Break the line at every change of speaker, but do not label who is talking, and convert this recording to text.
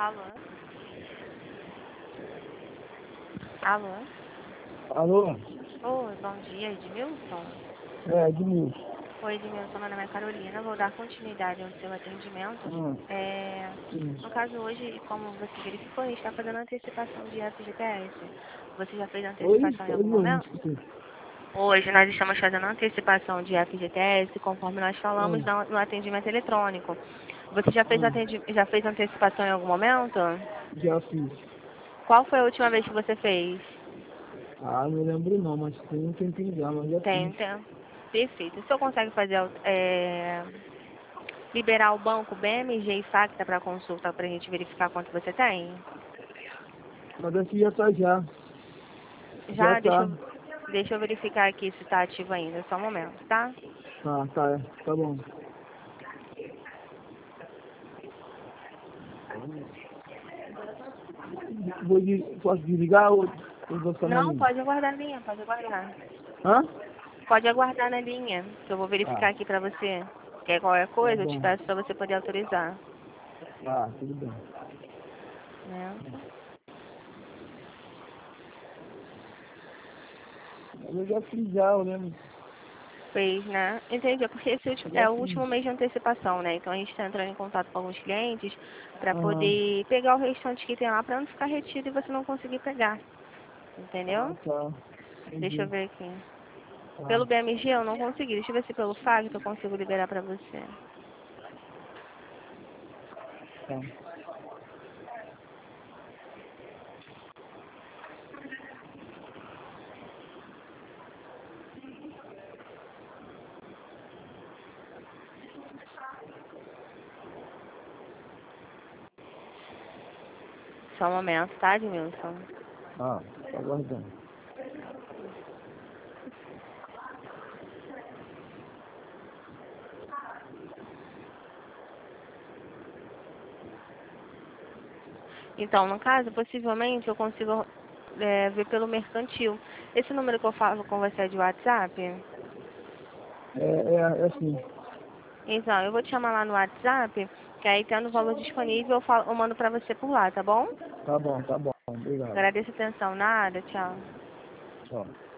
Alô? Alô?
Alô?
Oi, bom dia, Edmilson?
É, Edmilson.
Oi, Edmilson, meu nome é Carolina, vou dar continuidade ao seu atendimento.
Sim.
No caso hoje, como você verificou, a gente está fazendo antecipação de FGTS. Você já fez
Oi?
antecipação em
Oi,
algum
não
momento?
escutei.
Hoje nós estamos fazendo antecipação de FGTS, conforme nós falamos no atendimento eletrônico. Você já fez antecipação em algum momento?
Já fiz.
Qual foi a última vez que você fez?
Não lembro não, mas tem um tempinho já, mas já
Tem,
fiz.
tem. Perfeito. O senhor consegue fazer, liberar o banco BMG e Facta para consulta para a gente verificar quanto você tem?
Mas aqui já tá já. Já
Já?
tá.
Deixa eu verificar aqui se está ativo ainda. Só um momento, tá?
Tá bom. Posso desligar ou vou ficar na
Não,
linha?
pode aguardar na linha, pode aguardar.
Hã?
Pode aguardar na linha, que eu vou
Tá,
verificar aqui para você. Quer qualquer
tá
coisa, eu te
bom.
peço para você poder autorizar.
Tá, tudo bem.
Né?
Mas eu já fiz já, eu lembro.
Fez, né? Entendi, porque esse
Eu
é
já
o
fiz.
último mês de antecipação, né? Então a gente está entrando em contato com alguns clientes para
Aham.
poder pegar o restante que tem lá para não ficar retido e você não conseguir pegar. Entendeu?
Tá.
Deixa
Entendi.
eu ver aqui.
Tá.
Pelo BMG eu não consegui. Deixa eu ver se pelo FAG eu consigo liberar para você.
Tá.
Só um momento, tá, Edmilson?
Tô aguardando.
Então, no caso, possivelmente eu consigo ver pelo mercantil. Esse número que eu falo com você é de WhatsApp?
É assim.
Então, eu vou te chamar lá no WhatsApp, que aí tendo o valor disponível eu mando pra você por lá, tá bom?
Tá bom. Obrigado.
Agradeço a atenção. Nada, tchau.
Tchau.